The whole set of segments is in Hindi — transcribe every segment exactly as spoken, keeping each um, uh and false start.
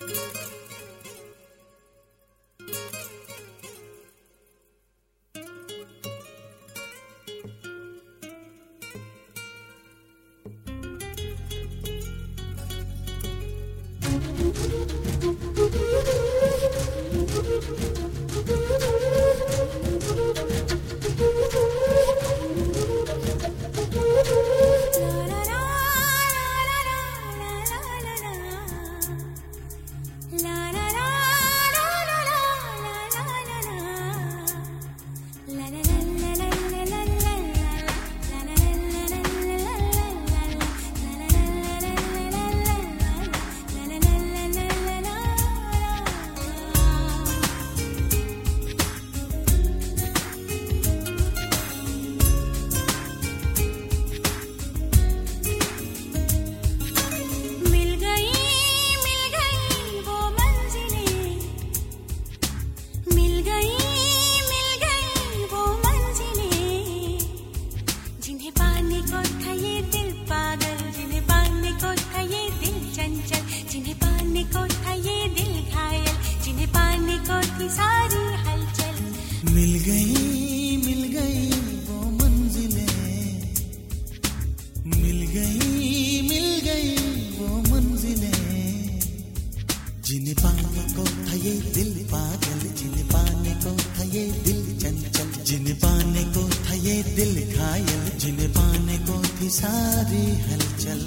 मिल गई मिल गई वो मंजिलें, मिल गई मिल गई वो मंजिलें, जिन्हें पाने को था ये दिल पागल, जिन्हें पाने को था ये दिल चंचल, जिन्हें पाने को था ये दिल घायल, जिन्हें पाने को थी सारी हलचल।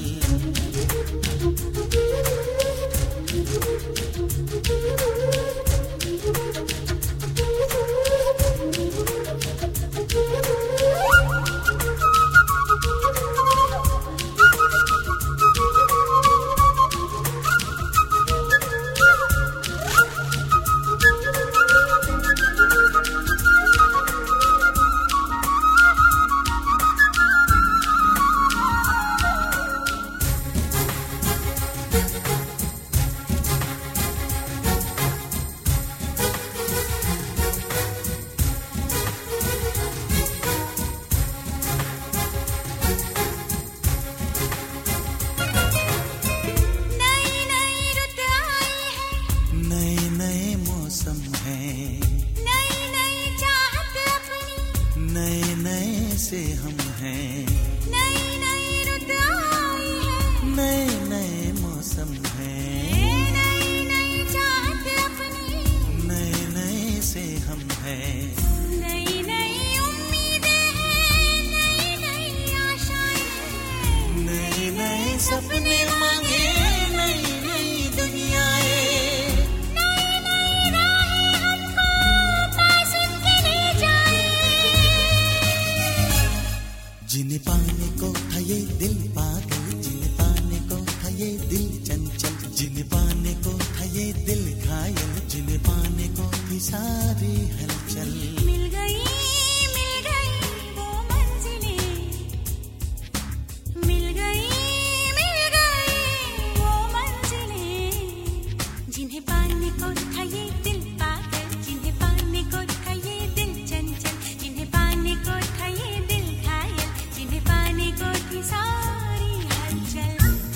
से हम हैं, नई नई रुत आई है, नए नए मौसम हैं, नई नई चाहत अपनी, नए नए से हम हैं, नई नई उम्मीदें हैं, नई नई आशाएं हैं, नए नए सपने मांगे, नई नई दुनियाएं, नई नई राहें हमको पास के ले जाए। जिन्हें पाने को था ये दिल पागल, जिन्हें पाने को था ये दिल चंचल, जिन्हें पाने को था ये दिल घायल, जिन्हें पाने को थी सारी हलचल। मिल गई मिल गई वो मंजिलें, मिल गई मिल गई वो मंजिलें, जिन्हें पाने को था ये दिल पागल, जिन्हें पाने को था ये दिल चंचल, जिन्हें पाने को था ये दिल घायल, जिन्हें पाने को थी सारी हलचल।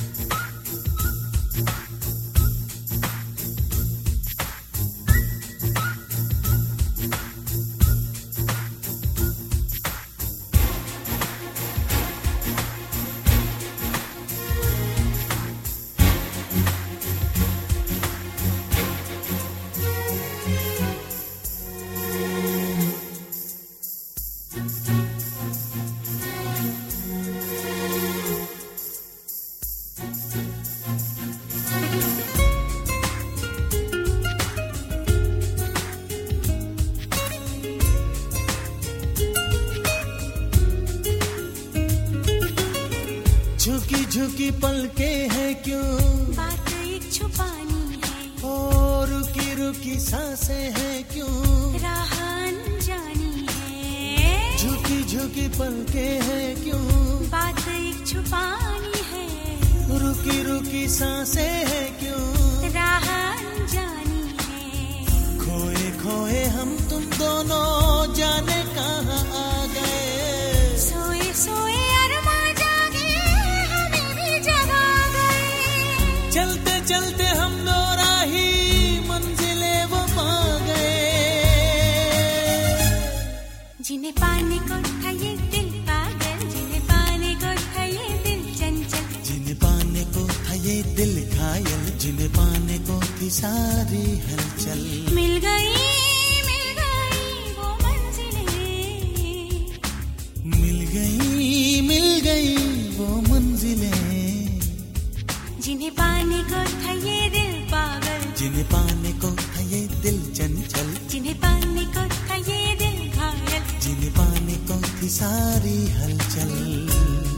झुकी झुकी पलके हैं क्यों, बात एक छुपानी है, और रुकी रुकी सांसें हैं क्यों, राह अनजानी है, झुकी झुकी पलके हैं क्यों, बात एक छुपानी है, रुकी रुकी सांसें हैं क्यों, राह अनजानी है, खोए खोए हम तुम दोनों जाने कहाँ आ गए, सोए सोए अरमा जागे हमें भी जगा गए, चलते चलते हम दो राही जिन्हें पाने को था ये दिल पागल, जिन्हें पाने को था ये दिल चंचल, जिन्हें पाने को था ये दिल घायल, जिन्हें पाने को थी सारी हलचल। मिल गई मिल गई वो मंजिलें, मिल गई मिल गई वो मंजिलें, जिन्हें पाने को था ये दिल पागल, जिन्हें पाने को था ये दिल चंचल, जिन्हें पाने को था ये दिल घायल, जिन्हें पाने को थी सारी हलचल।